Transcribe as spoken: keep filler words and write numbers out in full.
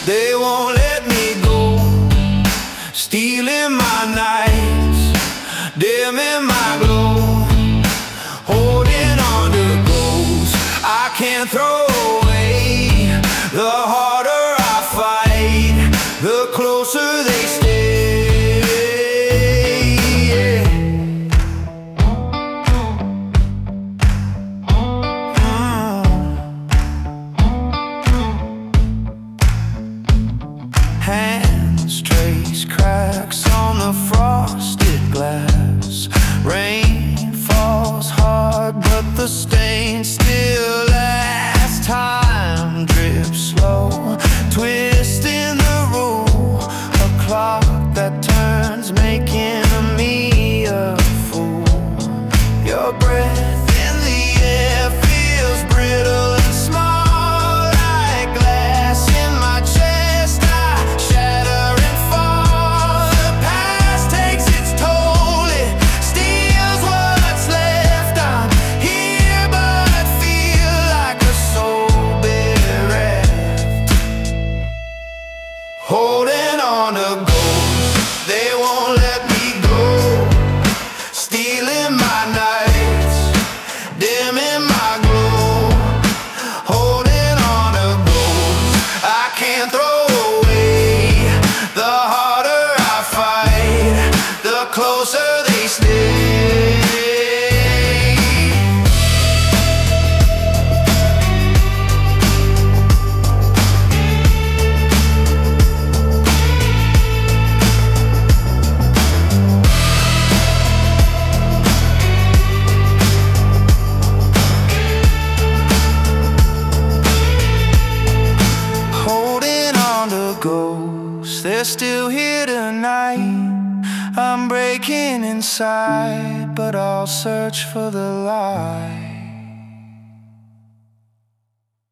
They won't let me go, stealing my nights, dimming my glow, holding on to ghosts I can't throw away. The harder I fight, the closer they stay, yeah. Hands trace cracks on the frosted glass. Rain falls hard, but the stains still last. Time drips slow, twisting the rule. A clock that turns, making me a fool. Your breath in the air feels brittle and small, like glass in my chest. I shatter and fall. The past takes its toll, it steals what's left. I'm here but feel like a soul bereft, holding on to ghosts. They won't let me go, stealing my nights, dimming my glow, holding on to ghosts I can't throw away. The harder I fight, the closer they stay. Holding on to ghosts, they're still here tonight. I'm breaking inside, but I'll search for the light.